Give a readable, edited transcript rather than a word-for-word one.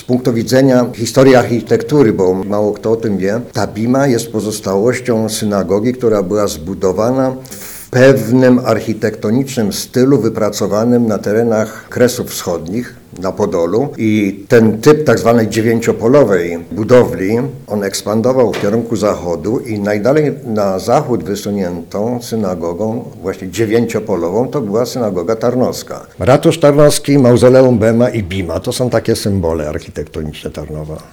punktu widzenia historii architektury, bo mało kto o tym wie, ta bima jest pozostałością synagogi, która była zbudowana w pewnym architektonicznym stylu wypracowanym na terenach Kresów Wschodnich, na Podolu, i ten typ tak zwanej dziewięciopolowej budowli, on ekspandował w kierunku zachodu i najdalej na zachód wysuniętą synagogą, właśnie dziewięciopolową, to była synagoga tarnowska. Ratusz Tarnowski, Mauzoleum Bema i Bima to są takie symbole architektoniczne Tarnowa.